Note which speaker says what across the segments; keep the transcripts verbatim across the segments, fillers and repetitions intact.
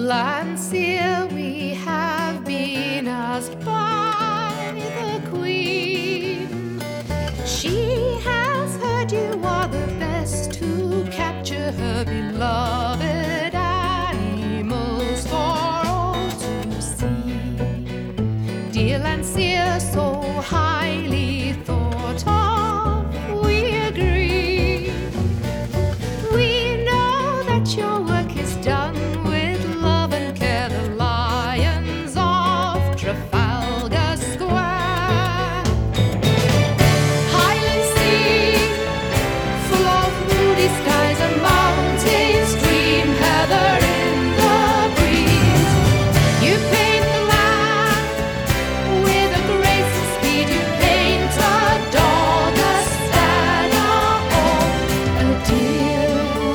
Speaker 1: Lancia, we have been asked by the Queen. She has heard you are the best to capture her beloved animals for all to see. Dear Lancia, so highly thought of, we agree. We know that your work is done with love and care. The lions of Trafalgar Square. Highland sea, full of moody skies and mountains, dream heather in the breeze. You paint the land with a grace and speed. You paint a dog, a stag, or a deer.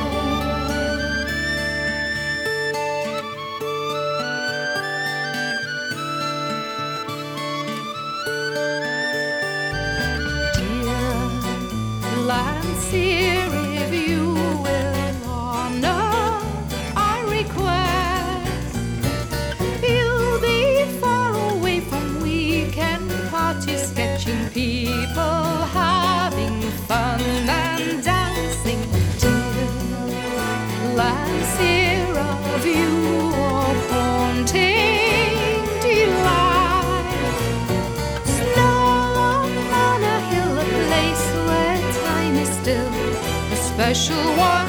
Speaker 1: Lancia, if you will honor our request, you'll be far away from weekend parties, sketching people having fun and dancing. Dear Lancia, a view of haunting delight. Snow on a hill, a place where time is still, a special one.